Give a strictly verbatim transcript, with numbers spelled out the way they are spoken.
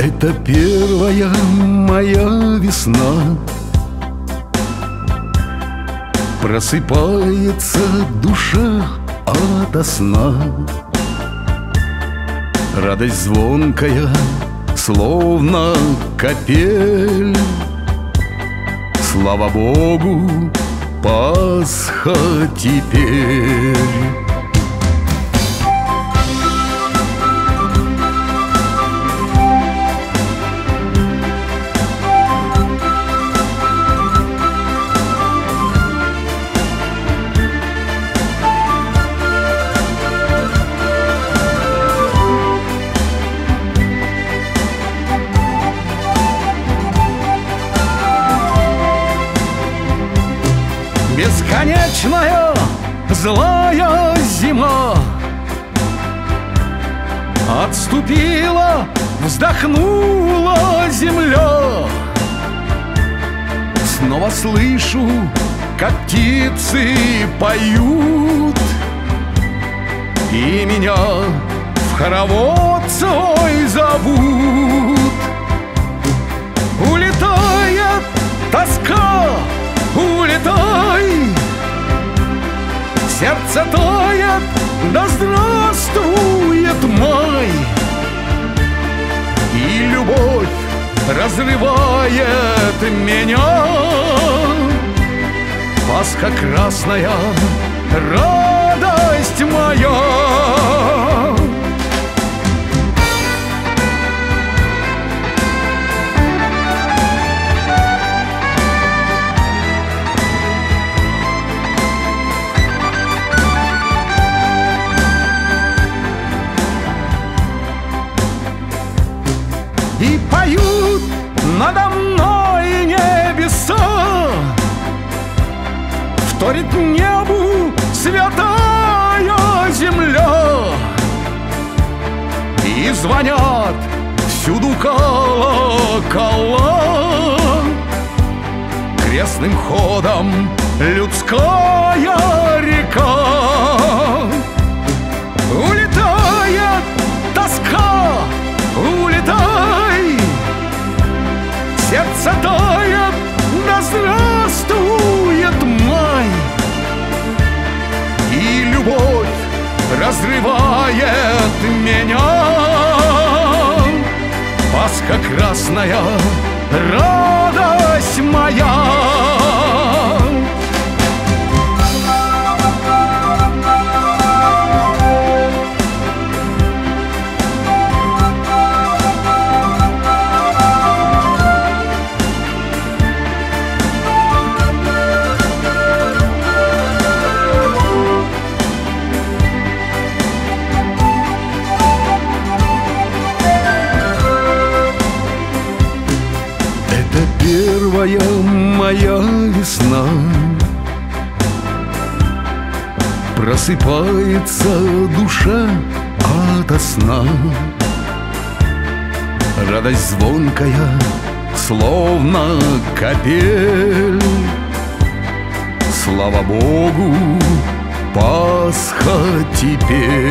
Это первая моя весна. Просыпается душа ото сна. Радость звонкая, словно капель. Слава Богу, Пасха теперь. Бесконечная злая зима отступила, вздохнула земля. Снова слышу, как птицы поют, и меня в хоровод свой зовут. Улетает тоска, улетай, сердце тает, да здравствует май. И любовь разрывает меня. Пасха красная, радость моя. И поют надо мной небеса, вторит небу святая земля. И звонят всюду колокола, крестным ходом людская река. Улетает тоска, улетай, сердце тает, да здравствует май. И любовь разрывает меня. Пасха красная, радость моя. Первая моя весна. Просыпается душа ото сна. Радость звонкая, словно капель. Слава Богу, Пасха теперь.